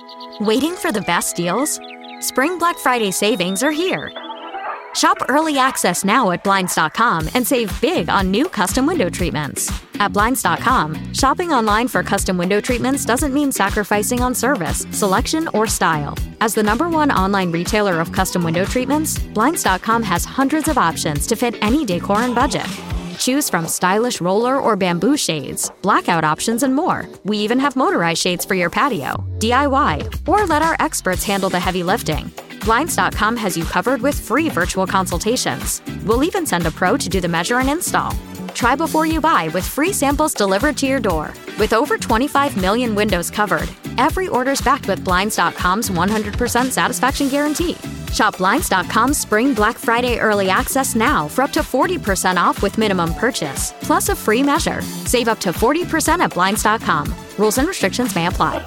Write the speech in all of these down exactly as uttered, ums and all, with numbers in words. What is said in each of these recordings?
Waiting for the best deals? Spring Black Friday savings are here. Shop early access now at Blinds dot com and save big on new custom window treatments. At Blinds dot com, shopping online for custom window treatments doesn't mean sacrificing on service, selection, or style. As the number one online retailer of custom window treatments, Blinds dot com has hundreds of options to fit any decor and budget. Choose from stylish roller or bamboo shades, blackout options, and more. We even have motorized shades for your patio, D I Y, or let our experts handle the heavy lifting. Blinds dot com has you covered with free virtual consultations. We'll even send a pro to do the measure and install. Try before you buy with free samples delivered to your door. With over twenty-five million windows covered, every order's backed with Blinds dot com's one hundred percent satisfaction guarantee. Shop Blinds dot com's Spring Black Friday Early Access now for up to forty percent off with minimum purchase, plus a free measure. Save up to forty percent at Blinds dot com. Rules and restrictions may apply.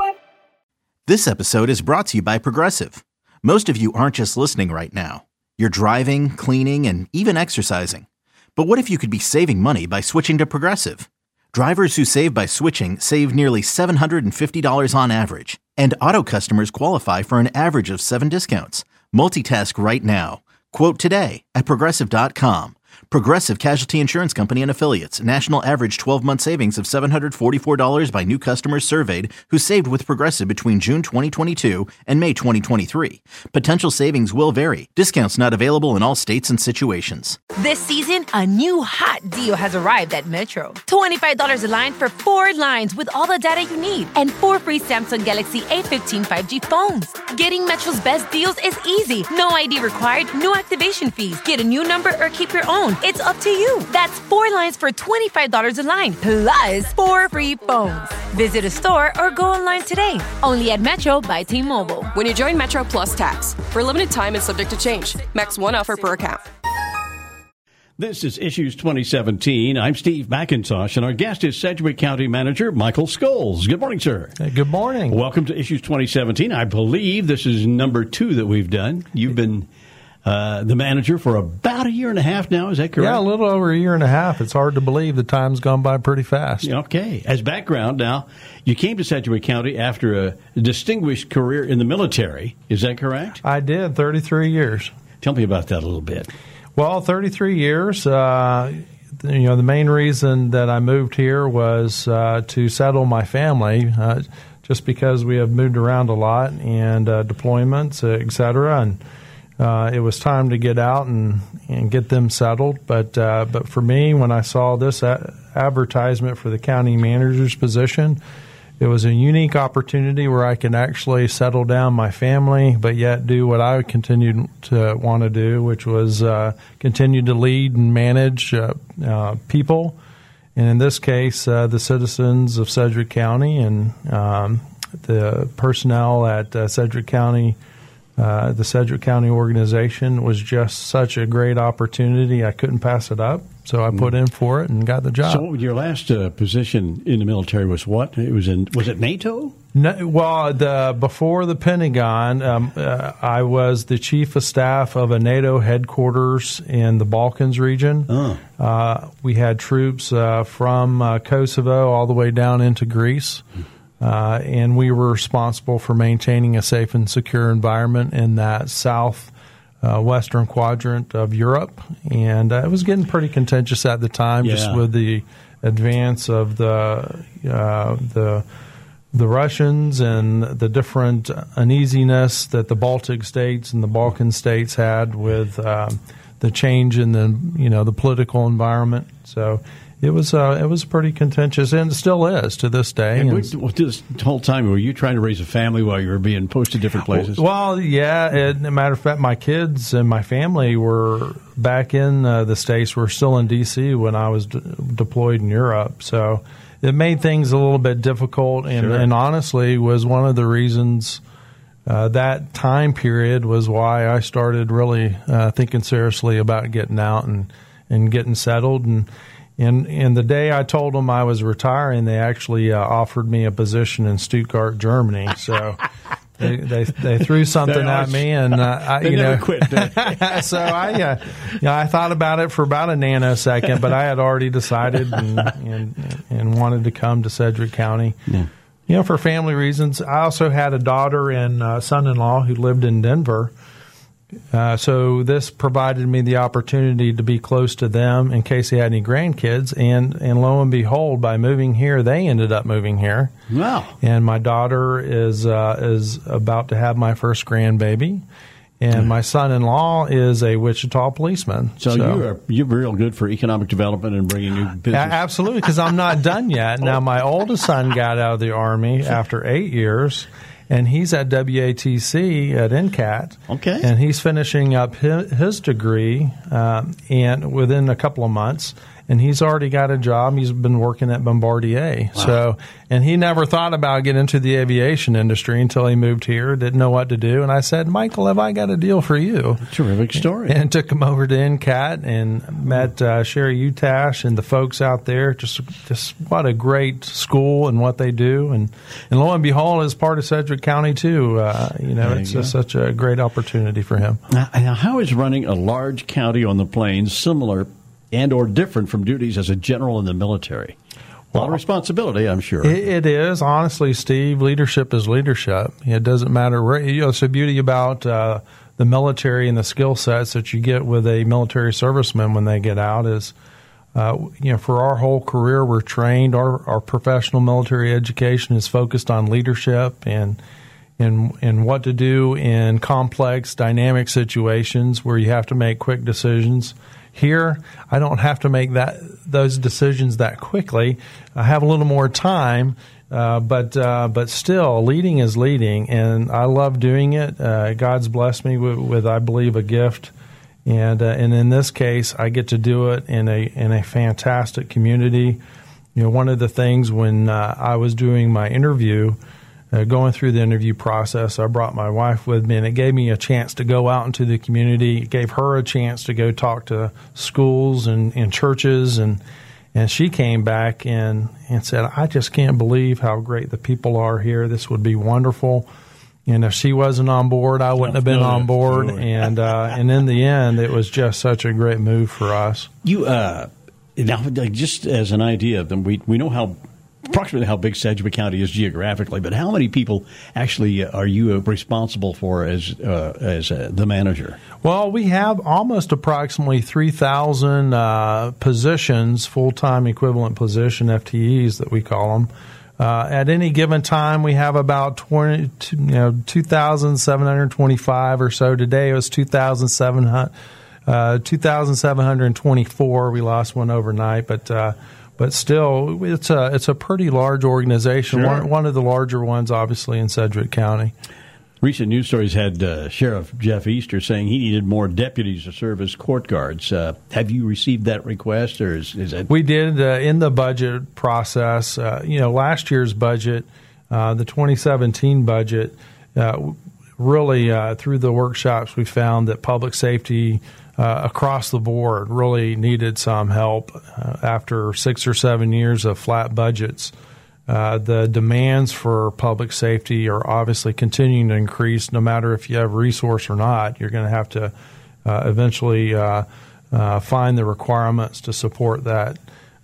This episode is brought to you by Progressive. Most of you aren't just listening right now. You're driving, cleaning, and even exercising. But what if you could be saving money by switching to Progressive? Drivers who save by switching save nearly seven hundred fifty dollars on average. And auto customers qualify for an average of seven discounts. Multitask right now. Quote today at Progressive dot com. Progressive Casualty Insurance Company and Affiliates. National average twelve-month savings of seven hundred forty-four dollars by new customers surveyed who saved with Progressive between June twenty twenty-two and May twenty twenty-three. Potential savings will vary. Discounts not available in all states and situations. This season, a new hot deal has arrived at Metro. twenty-five dollars a line for four lines with all the data you need and four free Samsung Galaxy A fifteen five G phones. Getting Metro's best deals is easy. No I D required, no activation fees. Get a new number or keep your own. It's up to you. That's four lines for twenty-five dollars a line, plus four free phones. Visit a store or go online today. Only at Metro by T-Mobile. When you join Metro Plus Tax, for a limited time and subject to change. Max one offer per account. This is Issues twenty seventeen. I'm Steve McIntosh, and our guest is Sedgwick County Manager Michael Scholes. Good morning, sir. Hey, good morning. Welcome to Issues twenty seventeen. I believe this is number two that we've done. You've been uh, the manager for about a year and a half now. Is that correct? Yeah, a little over a year and a half. It's hard to believe. The time's gone by pretty fast. Okay. As background, now, you came to Sedgwick County after a distinguished career in the military. Is that correct? I did, thirty-three years. Tell me about that a little bit. Well, thirty-three years. Uh, you know, the main reason that I moved here was uh, to settle my family, uh, just because we have moved around a lot and uh, deployments, uh, et cetera, and uh, it was time to get out and, and get them settled. But uh, but for me, when I saw this a- advertisement for the county manager's position, it was a unique opportunity where I can actually settle down my family, but yet do what I continued to want to do, which was uh, continue to lead and manage uh, uh, people, and in this case, uh, the citizens of Sedgwick County and um, the personnel at uh, Sedgwick County. Uh, the Sedgwick County organization was just such a great opportunity. I couldn't pass it up, so I put in for it and got the job. So your last uh, position in the military was what? It was in was it NATO? No, well, the before the Pentagon, um, uh, I was the chief of staff of a NATO headquarters in the Balkans region. Oh. Uh, we had troops uh, from uh, Kosovo all the way down into Greece. Uh, and we were responsible for maintaining a safe and secure environment in that south uh, western quadrant of Europe. And uh, it was getting pretty contentious at the time, yeah. just with the advance of the uh, the the Russians and the different uneasiness that the Baltic states and the Balkan states had with um, the change in the you know the political environment. So. It was uh, it was pretty contentious, and it still is to this day. And and what, this whole time, were you trying to raise a family while you were being posted to different places? Well, yeah. As a matter of fact, my kids and my family were back in uh, the States. We're still in D C when I was de- deployed in Europe. So it made things a little bit difficult, and, sure. and honestly was one of the reasons uh, that time period was why I started really uh, thinking seriously about getting out and, and getting settled. And And, and the day I told them I was retiring, they actually uh, offered me a position in Stuttgart, Germany. So they they, they threw something at me, and uh, I, they you never know, quit. so I uh, you know, I thought about it for about a nanosecond, but I had already decided and and, and wanted to come to Sedgwick County. Yeah. You know, for family reasons. I also had a daughter and uh, son-in-law who lived in Denver. Uh, so this provided me the opportunity to be close to them in case they had any grandkids. And, and lo and behold, by moving here, they ended up moving here. Wow. And my daughter is uh, is about to have my first grandbaby. And my son-in-law is a Wichita policeman. So, so you're you're real good for economic development and bringing new business. Absolutely, because I'm not done yet. Now, my oldest son got out of the Army after eight years. And he's at W A T C at N C A T. Okay. And he's finishing up his, his degree um, and within a couple of months. And he's already got a job. He's been working at Bombardier. Wow. So, and he never thought about getting into the aviation industry until he moved here, didn't know what to do. And I said, Michael, have I got a deal for you? Terrific story. And, and took him over to N C A T and met uh, Sherry Utash and the folks out there. Just just what a great school and what they do. And, and lo and behold, is part of Sedgwick County, too. Uh, you know, there it's you just such a great opportunity for him. Now, now, how is running a large county on the plains similar and or different from duties as a general in the military? A lot of responsibility, I'm sure. It, it is. Honestly, Steve, leadership is leadership. It doesn't matter where. You know, it's the beauty about uh, the military and the skill sets that you get with a military serviceman when they get out is, uh, you know, for our whole career, we're trained. Our, our professional military education is focused on leadership and and and what to do in complex, dynamic situations where you have to make quick decisions. Here, I don't have to make that those decisions that quickly. I have a little more time, uh, but uh, but still, leading is leading, and I love doing it. Uh, God's blessed me with, with, I believe, a gift, and uh, and in this case, I get to do it in a in a fantastic community. You know, one of the things when uh, I was doing my interview. Uh, going through the interview process, I brought my wife with me, and it gave me a chance to go out into the community. It gave her a chance to go talk to schools and, and churches, and and she came back and, and said, I just can't believe how great the people are here. This would be wonderful. And if she wasn't on board, I wouldn't have been on board. And uh, and in the end, it was just such a great move for us. You uh, now, just as an idea of them, we we know how. Approximately how big Sedgwick County is geographically, but how many people actually are you responsible for as uh, as uh, the manager? Well, we have almost approximately three thousand uh, positions, full-time equivalent position, F T Es that we call them. Uh, at any given time, we have about twenty, you know, two thousand seven hundred twenty-five or so. Today it was two thousand seven hundred, uh, two thousand seven hundred twenty-four. We lost one overnight, but uh, But still, it's a it's a pretty large organization. Sure. One, one of the larger ones, obviously, in Sedgwick County. Recent news stories had uh, Sheriff Jeff Easter saying he needed more deputies to serve as court guards. Uh, have you received that request, or is, is that we did uh, in the budget process? Uh, you know, last year's budget, uh, the twenty seventeen budget, uh, really uh, through the workshops, we found that public safety. Uh, across the board really needed some help uh, after six or seven years of flat budgets. Uh, the demands for public safety are obviously continuing to increase. No matter if you have resource or not, you're going to have to uh, eventually uh, uh, find the requirements to support that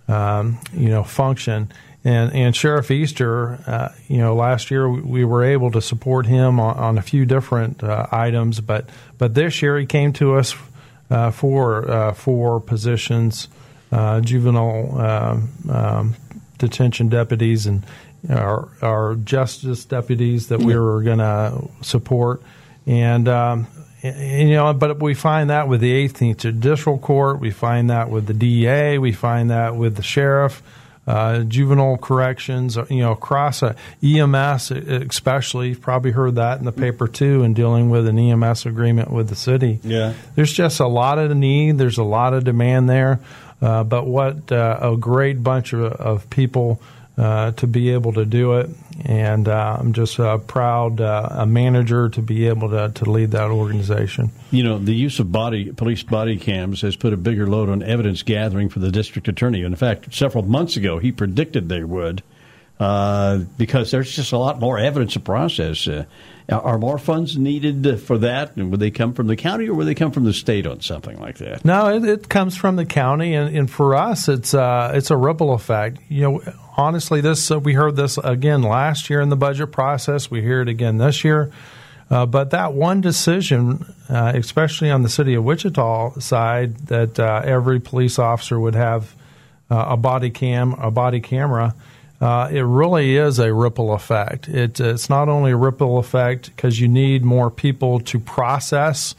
um, you know function. And, and Sheriff Easter, uh, you know, last year we, we were able to support him on, on a few different uh, items, but but this year he came to us. Uh, for uh, four positions, uh, juvenile um, um, detention deputies and our, our justice deputies that we were going to support, and, um, and you know, but we find that with the eighteenth Judicial Court, we find that with the D E A, we find that with the sheriff. Uh, juvenile corrections, you know, across a E M S especially. You've probably heard that in the paper, too, in dealing with an E M S agreement with the city. Yeah. There's just a lot of need. There's a lot of demand there. Uh, but what uh, a great bunch of, of people uh, to be able to do it. And uh, I'm just uh, proud uh, a manager to be able to, to lead that organization. You know, the use of body police body cams has put a bigger load on evidence gathering for the district attorney. In fact, several months ago, he predicted they would. uh, because there's just a lot more evidence to process. Uh, are more funds needed for that? And would they come from the county or would they come from the state on something like that? No, it, it comes from the county, and, and for us, it's uh, it's a ripple effect. You know, honestly, this uh, we heard this again last year in the budget process. We hear it again this year. Uh, but that one decision, uh, especially on the city of Wichita side, that uh, every police officer would have uh, a body cam, a body camera, uh, it really is a ripple effect. It, it's not only a ripple effect because you need more people to process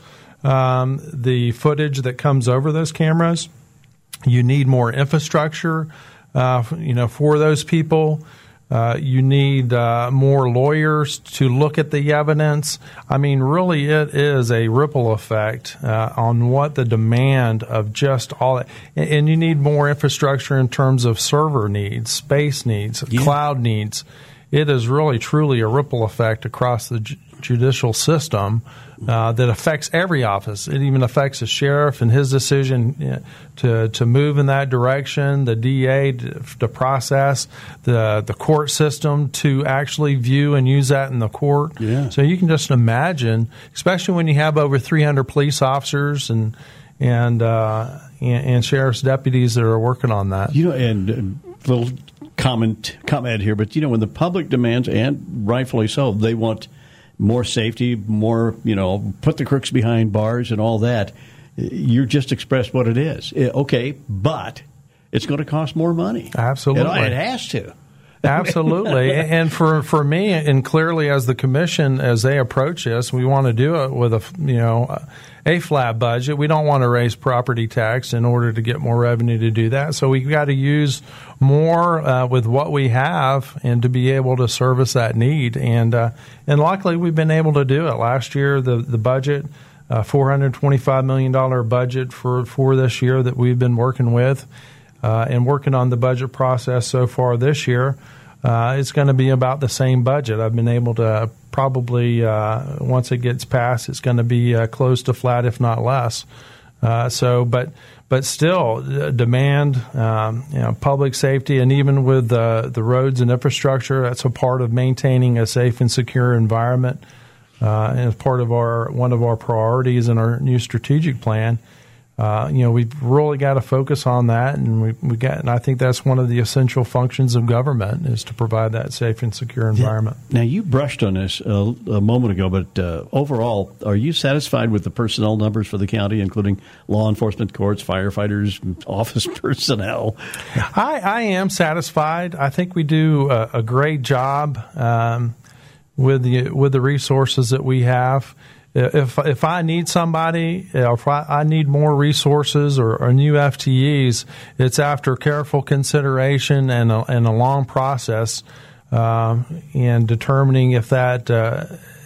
um, the footage that comes over those cameras. You need more infrastructure, uh, you know, for those people. Uh, you need uh, more lawyers to look at the evidence. I mean, really, it is a ripple effect uh, on what the demand of just all that. And, and you need more infrastructure in terms of server needs, space needs, yeah. cloud needs. It is really, truly a ripple effect across the ju- judicial system uh, that affects every office. It even affects the sheriff and his decision you know, to to move in that direction, the D A to, to process, the the court system to actually view and use that in the court. Yeah. So you can just imagine, especially when you have over three hundred police officers and and, uh, and and sheriff's deputies that are working on that. You know, and uh, little comment comment here, but you know, when the public demands, and rightfully so, they want more safety, more, you know, put the crooks behind bars and all that. You just expressed what it is. Okay, but it's going to cost more money. Absolutely. It, it has to. Absolutely. And for, for me, and clearly as the commission, as they approach this, we want to do it with a, you know, a flat budget. We don't want to raise property tax in order to get more revenue to do that. So we've got to use more uh, with what we have and to be able to service that need. And uh, and luckily we've been able to do it. Last year, the, the budget, uh, four hundred twenty-five million dollars budget for, for this year that we've been working with uh, and working on the budget process so far this year. Uh, it's going to be about the same budget. I've been able to probably, uh, once it gets passed, it's going to be uh, close to flat, if not less. Uh, so, but but still, uh, demand, um, you know, public safety, and even with uh, the roads and infrastructure, that's a part of maintaining a safe and secure environment, uh, and it's part of our one of our priorities in our new strategic plan. Uh, you know, we've really got to focus on that, and we we got, and I think that's one of the essential functions of government is to provide that safe and secure environment. Now, you brushed on this a, a moment ago, but uh, overall, are you satisfied with the personnel numbers for the county, including law enforcement, courts, firefighters, office personnel? I, I am satisfied. I think we do a, a great job um, with the with the resources that we have. If if I need somebody, if I, I need more resources or, or new F T Es, it's after careful consideration and a, and a long process um, in determining if that uh,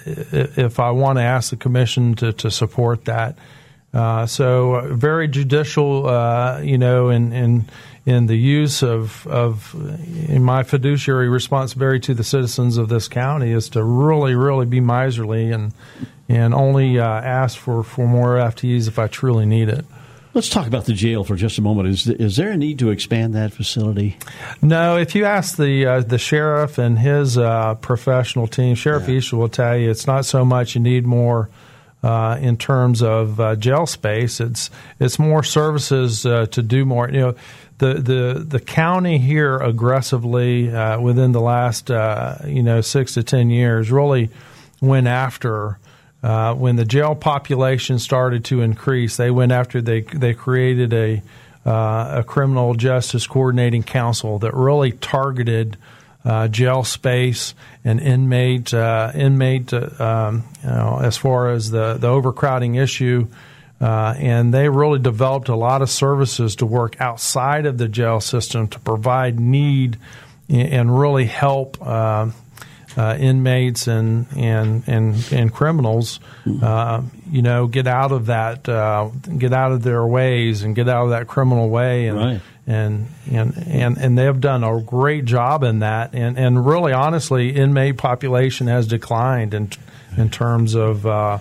if I want to ask the commission to, to support that. Uh, so uh, very judicial, uh, you know, in, in in the use of of in my fiduciary responsibility to the citizens of this county is to really, really be miserly and and only uh, ask for, for more F T Es if I truly need it. Let's talk about the jail for just a moment. Is is there a need to expand that facility? No. If you ask the uh, the sheriff and his uh, professional team, Sheriff yeah. Easter will tell you it's not so much you need more uh, in terms of uh, jail space. It's it's more services uh, to do more. You know, the the the county here aggressively uh, within the last uh, you know six to ten years really went after. Uh, when the jail population started to increase, they went after they they created a uh, a criminal justice coordinating council that really targeted uh, jail space and inmate uh, inmate uh, um, you know, as far as the the overcrowding issue, uh, and they really developed a lot of services to work outside of the jail system to provide need and really help. Uh, Uh, inmates and and and, and criminals, uh, you know, get out of that, uh, get out of their ways and get out of that criminal way, and right. and, and and and they have done a great job in that, and and really, honestly, inmate population has declined in in terms of. Uh,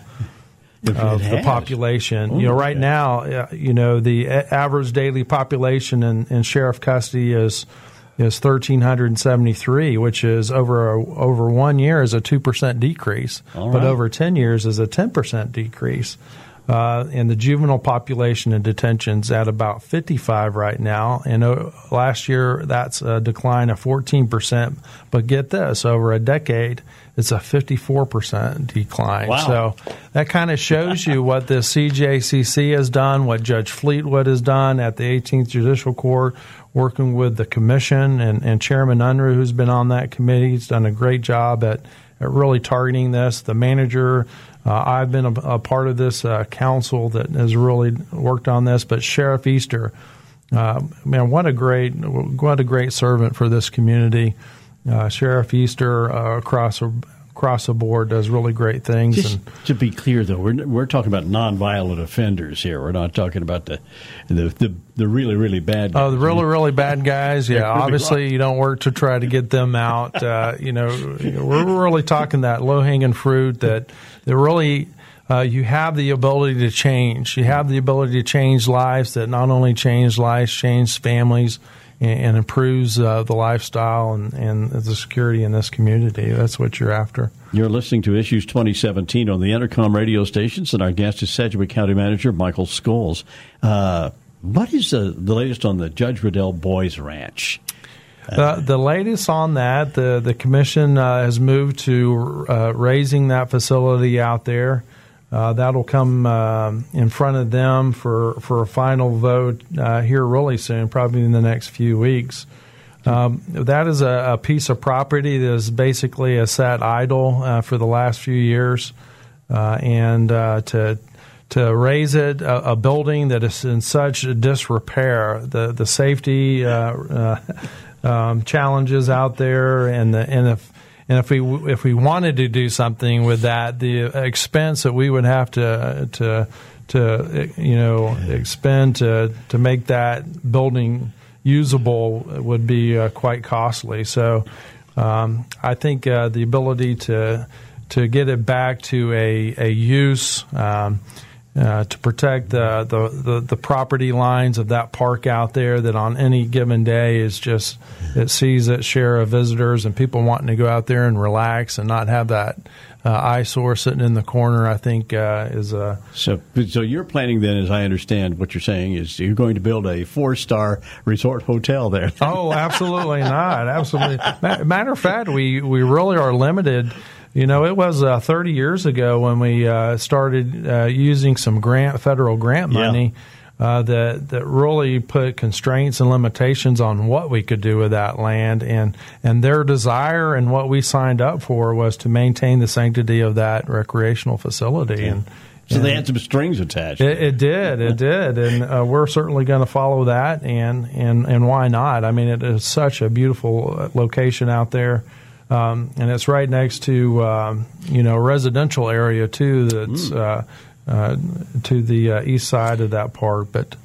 of the population. Oh, you know, right okay. now, uh, you know, the average daily population in, in sheriff custody is is one thousand three hundred seventy-three, which is over a, over one year is a two percent decrease, All but right. over ten years is a ten percent decrease. Uh, and the juvenile population in detention's at about fifty-five right now. And uh, last year, that's a decline of fourteen percent. But get this, over a decade, it's a fifty-four percent decline. Wow. So that kind of shows you what the C J C C has done, what Judge Fleetwood has done at the eighteenth Judicial Court, working with the commission and, and Chairman Unruh, who's been on that committee. He's done a great job at, at really targeting this. The manager, uh, I've been a, a part of this uh, council that has really worked on this. But Sheriff Easter, uh, man, what a great what a great servant for this community. Uh, Sheriff Easter uh, across across the board does really great things. Just and, to be clear, though, we're we're talking about nonviolent offenders here. We're not talking about the the the, the really really bad guys. Oh, the really, really bad guys. Yeah, They're really obviously rough. you don't work to try to get them out. Uh, you know, we're really talking that low-hanging fruit that, that really uh, you have the ability to change. You have the ability to change lives that not only change lives, change families, and, and improves uh, the lifestyle and, and the security in this community. That's what you're after. You're listening to Issues twenty seventeen on the Entercom radio stations, and our guest is Sedgwick County Manager Michael Scholes. Uh, what is uh, the latest on the Judge Riddell Boys Ranch? Uh, the, the latest on that, the, the commission uh, has moved to uh, raising that facility out there. Uh, that'll come uh, in front of them for, for a final vote uh, here really soon, probably in the next few weeks. Um, that is a, a piece of property that is basically a sat idle uh, for the last few years, uh, and uh, to to raise it, a, a building that is in such disrepair, the the safety uh, uh, um, challenges out there, and the, and if and if we if we wanted to do something with that, the expense that we would have to to to you know expend to to make that building usable would be uh, quite costly. So um, I think uh, the ability to to get it back to a a use. Um, Uh, to protect the, the, the, the property lines of that park out there that on any given day is just, it sees its share of visitors and people wanting to go out there and relax and not have that uh, eyesore sitting in the corner, I think uh, is a... So, so you're planning then, as I understand what you're saying, is you're going to build a four-star resort hotel there. Oh, absolutely not. Absolutely. Matter of fact, we, we really are limited. You know, it was uh, thirty years ago when we uh, started uh, using some grant, federal grant money Yeah. uh, that that really put constraints and limitations on what we could do with that land. And, and their desire and what we signed up for was to maintain the sanctity of that recreational facility. Yeah. And So and they had some strings attached. It, it did, it did, and uh, we're certainly going to follow that. And, and, and why not? I mean, it is such a beautiful location out there. Um, and it's right next to, um, you know, a residential area, too, that's mm. uh, uh, to the uh, east side of that park. But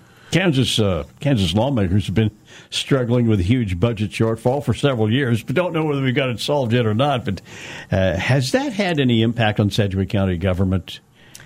Kansas uh, Kansas lawmakers have been struggling with a huge budget shortfall for several years, but don't know whether we've got it solved yet or not. But uh, has that had any impact on Sedgwick County government?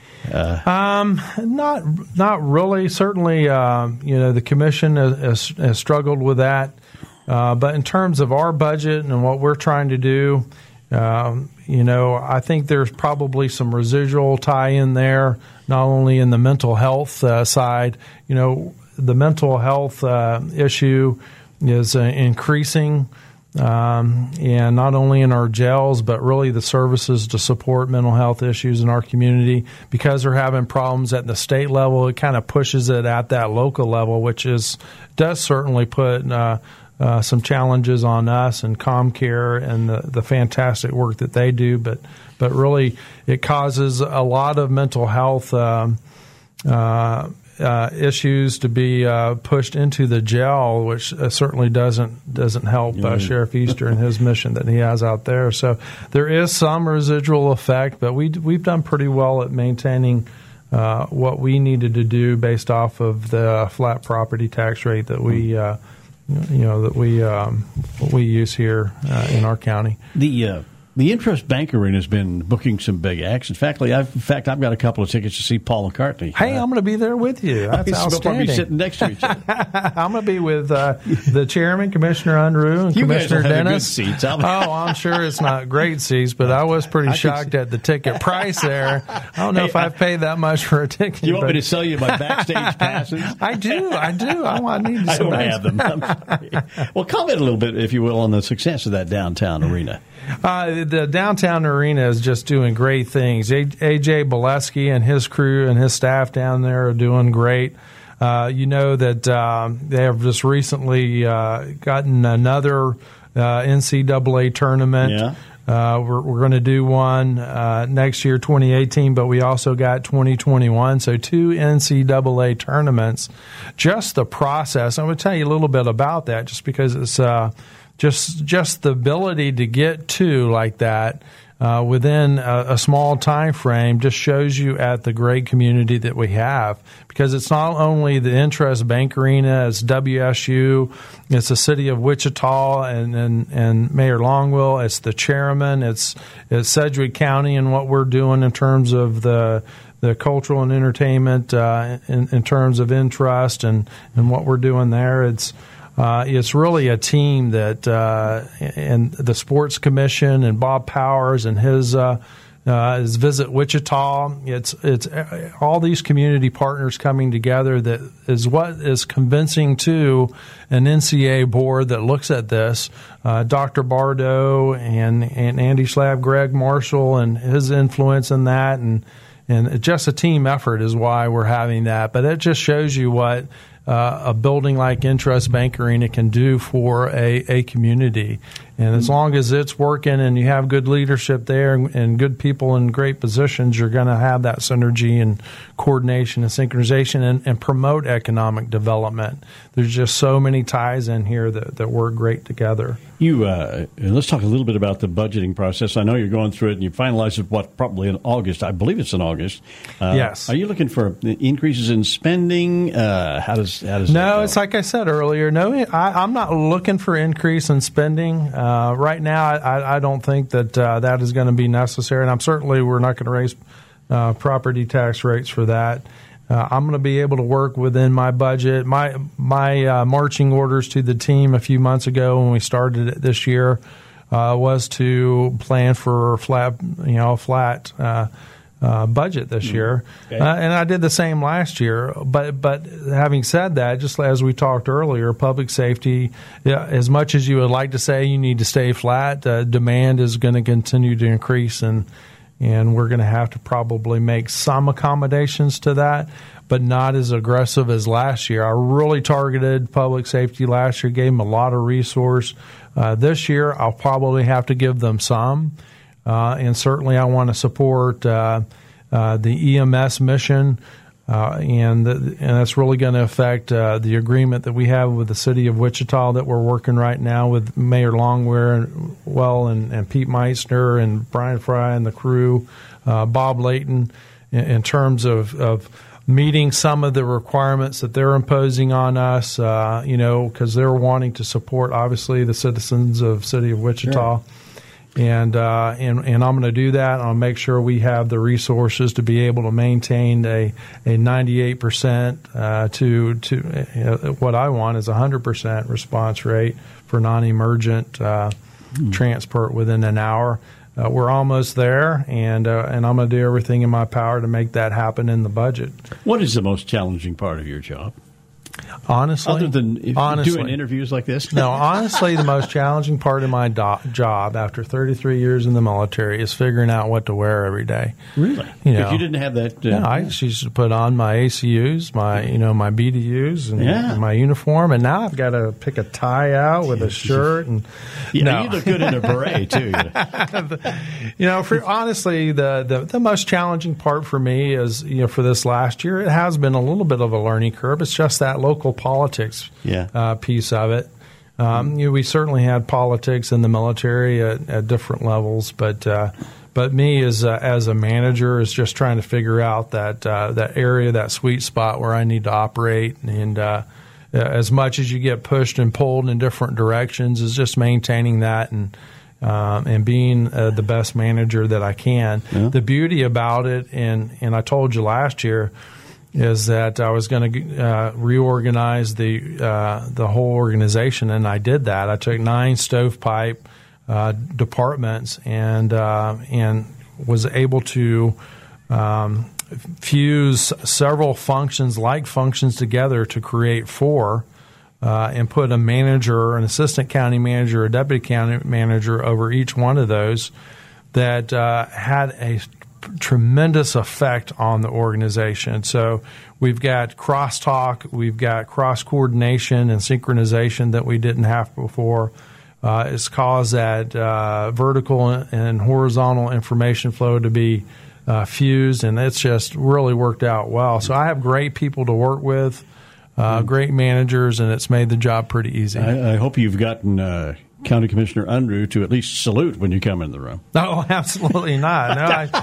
Uh, um, not not really. Certainly, uh, you know, the commission has, has struggled with that. Uh, but in terms of our budget and what we're trying to do, um, you know, I think there's probably some residual tie-in there, not only in the mental health uh, side. You know, the mental health uh, issue is uh, increasing, um, and not only in our jails, but really the services to support mental health issues in our community. Because they're having problems at the state level, it kind of pushes it at that local level, which is does certainly put uh, Uh, some challenges on us and ComCare and the, the fantastic work that they do, but but really it causes a lot of mental health um, uh, uh, issues to be uh, pushed into the jail, which uh, certainly doesn't doesn't help uh, Sheriff Easter and his mission that he has out there. So there is some residual effect, but we we've done pretty well at maintaining uh, what we needed to do based off of the flat property tax rate that we. Uh, You know that we um, we use here uh, in our county. The uh, the Intrust Bank Arena has been booking some big acts. In fact, I've, in fact, I've got a couple of tickets to see Paul McCartney. Hey, uh, I'm going to be there with you. That's we'll outstanding. We'll sitting next to each other. I'm going to be with uh, the chairman, Commissioner Unruh, and you Commissioner guys will Dennis. Have good seats. Oh, I'm sure it's not great seats, but I was pretty I shocked at the ticket price there. I don't know hey, if I've paid that much for a ticket. You want but... me to sell you my backstage passes? I do. I do. I, I need I some don't nice... have them. I'm sorry. Well, comment a little bit, if you will, on the success of that downtown arena. Uh, the downtown arena is just doing great things. A J Bolesky and his crew and his staff down there are doing great. Uh, you know that uh, they have just recently uh, gotten another uh, N C double A tournament. Yeah. Uh, we're we're going to do one uh, next year, twenty eighteen, but we also got twenty twenty-one. So two N C double A tournaments. Just the process. I'm going to tell you a little bit about that, just because it's uh, just just the ability to get to like that uh, within a, a small time frame just shows you at the great community that we have. Because it's not only the Intrust Bank Arena, it's W S U, it's the city of Wichita and, and, and Mayor Longwell, it's the chairman, it's, it's Sedgwick County and what we're doing in terms of the the cultural and entertainment uh, in, in terms of Intrust and, and what we're doing there. It's uh, it's really a team that uh, and the Sports Commission and Bob Powers and his uh, Uh, is Visit Wichita. It's it's all these community partners coming together that is what is convincing to an N C A A board that looks at this. Uh, Doctor Bardo and, and Andy Schlapp, Greg Marshall, and his influence in that, and and just a team effort is why we're having that. But it just shows you what uh, a building like Intrust Bank Arena can do for a, a community. And as long as it's working and you have good leadership there and, and good people in great positions, you're going to have that synergy and coordination and synchronization and, and promote economic development. There's just so many ties in here that, that work great together. You uh, let's talk a little bit about the budgeting process. I know you're going through it and you finalize it, what, probably in August. I believe it's in August. Uh, yes. Are you looking for increases in spending? Uh, how does how does that No, go? it's like I said earlier. No, I, I'm not looking for increase in spending. Uh, right now, I, I don't think that uh, that is going to be necessary, and I'm certainly we're not going to raise uh, property tax rates for that. Uh, I'm going to be able to work within my budget. My my uh, marching orders to the team a few months ago when we started it this year uh, was to plan for flat, you know, flat. Uh, Uh, budget this mm. year, okay. uh, and I did the same last year. But but having said that, just as we talked earlier, public safety, yeah, as much as you would like to say you need to stay flat, uh, demand is going to continue to increase, and and we're going to have to probably make some accommodations to that, but not as aggressive as last year. I really targeted public safety last year, gave them a lot of resource. Uh, this year, I'll probably have to give them some. Uh, and certainly I want to support uh, uh, the E M S mission, uh, and, the, and that's really going to affect uh, the agreement that we have with the city of Wichita that we're working right now with Mayor Longwell and, and Pete Meissner and Brian Fry and the crew, uh, Bob Layton, in, in terms of, of meeting some of the requirements that they're imposing on us, uh, you know, because they're wanting to support, obviously, the citizens of the city of Wichita. Sure. And, uh, and and I'm going to do that. I'll make sure we have the resources to be able to maintain a a ninety-eight percent uh, to to uh, what I want is a one hundred percent response rate for non-emergent uh, mm. transport within an hour. Uh, we're almost there, and uh, and I'm going to do everything in my power to make that happen in the budget. What is the most challenging part of your job? Honestly, other than if honestly, doing interviews like this? No, honestly, the most challenging part of my do- job after thirty-three years in the military is figuring out what to wear every day. Really? You know, know, you didn't have that. Uh, yeah, I just used to put on my A C Us, my you know my B D Us, and, yeah. and my uniform, and now I've got to pick a tie out with a shirt. And yeah, no. you look good in a beret too. You know, for honestly, the, the the most challenging part for me is you know for this last year, it has been a little bit of a learning curve. It's just that local politics. Yeah. Uh, piece of it. Um, you know, we certainly had politics in the military at, at different levels, but uh, but me as a, as a manager is just trying to figure out that uh, that area, that sweet spot where I need to operate, and uh, as much as you get pushed and pulled in different directions, is just maintaining that and um, and being uh, the best manager that I can. Yeah. The beauty about it, and, and I told you last year, is that I was going to uh, reorganize the uh, the whole organization, and I did that. I took nine stovepipe uh, departments and uh, and was able to um, fuse several functions, like functions, together to create four, uh, and put a manager, an assistant county manager, a deputy county manager over each one of those that uh, had a tremendous effect on the organization. So we've got crosstalk, we've got cross coordination and synchronization that we didn't have before. Uh, it's caused that uh, vertical and horizontal information flow to be uh, fused, and it's just really worked out well. So I have great people to work with, uh, great managers, and it's made the job pretty easy. I, I hope you've gotten uh, County Commissioner Unruh to at least salute when you come in the room. No, absolutely not. No, I,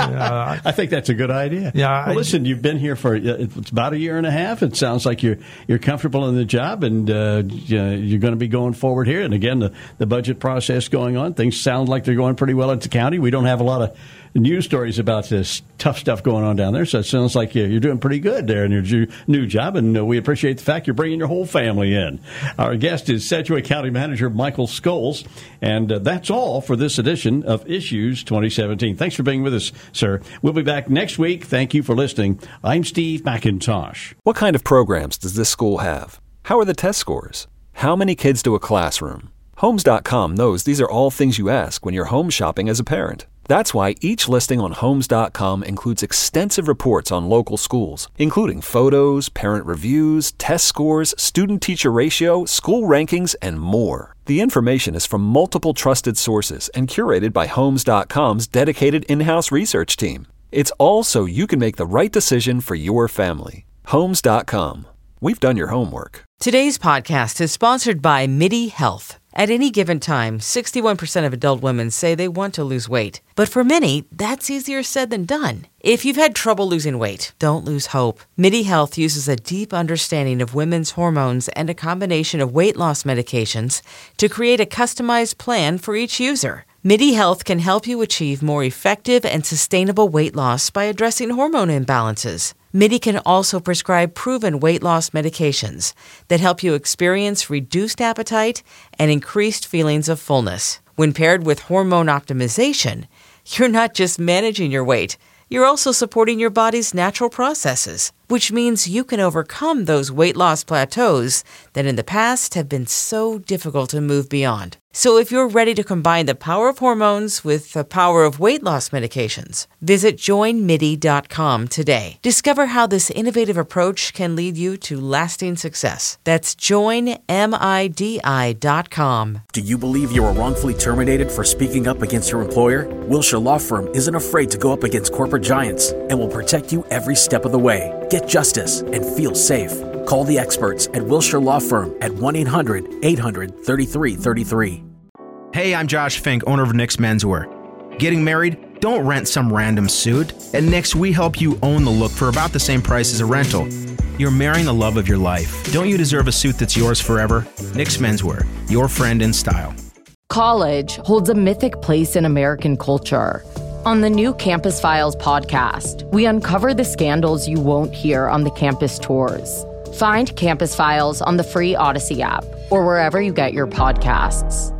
uh, I think that's a good idea. Yeah. Well, I, listen, you've been here for it's about a year and a half. It sounds like you're you're comfortable in the job, and uh, you're going to be going forward here. And again, the, the budget process going on. Things sound like they're going pretty well at the county. We don't have a lot of news stories about this tough stuff going on down there, so it sounds like you're doing pretty good there in your new job, and we appreciate the fact you're bringing your whole family in. Our guest is Sedgwick County Manager Michael Scholes, and uh, that's all for this edition of Issues twenty seventeen. Thanks for being with us, sir. We'll be back next week. Thank you for listening. I'm Steve McIntosh. What kind of programs does this school have? How are the test scores? How many kids do a classroom? Homes dot com knows these are all things you ask when you're home shopping as a parent. That's why each listing on Homes dot com includes extensive reports on local schools, including photos, parent reviews, test scores, student-teacher ratio, school rankings, and more. The information is from multiple trusted sources and curated by Homes dot com's dedicated in-house research team. It's all so you can make the right decision for your family. Homes dot com. We've done your homework. Today's podcast is sponsored by MIDI Health. At any given time, sixty-one percent of adult women say they want to lose weight. But for many, that's easier said than done. If you've had trouble losing weight, don't lose hope. MIDI Health uses a deep understanding of women's hormones and a combination of weight loss medications to create a customized plan for each user. MIDI Health can help you achieve more effective and sustainable weight loss by addressing hormone imbalances. MIDI can also prescribe proven weight loss medications that help you experience reduced appetite and increased feelings of fullness. When paired with hormone optimization, you're not just managing your weight, you're also supporting your body's natural processes, which means you can overcome those weight loss plateaus that in the past have been so difficult to move beyond. So if you're ready to combine the power of hormones with the power of weight loss medications, visit join midi dot com today. Discover how this innovative approach can lead you to lasting success. That's join midi dot com. Do you believe you were wrongfully terminated for speaking up against your employer? Wilshire Law Firm isn't afraid to go up against corporate giants and will protect you every step of the way. Get justice and feel safe. Call the experts at Wilshire Law Firm at one eight hundred eight hundred thirty-three thirty-three. Hey, I'm Josh Fink, owner of Nick's Menswear. Getting married? Don't rent some random suit. At Nick's, we help you own the look for about the same price as a rental. You're marrying the love of your life. Don't you deserve a suit that's yours forever? Nick's Menswear, your friend in style. College holds a mythic place in American culture. On the new Campus Files podcast, we uncover the scandals you won't hear on the campus tours. Find Campus Files on the free Odyssey app or wherever you get your podcasts.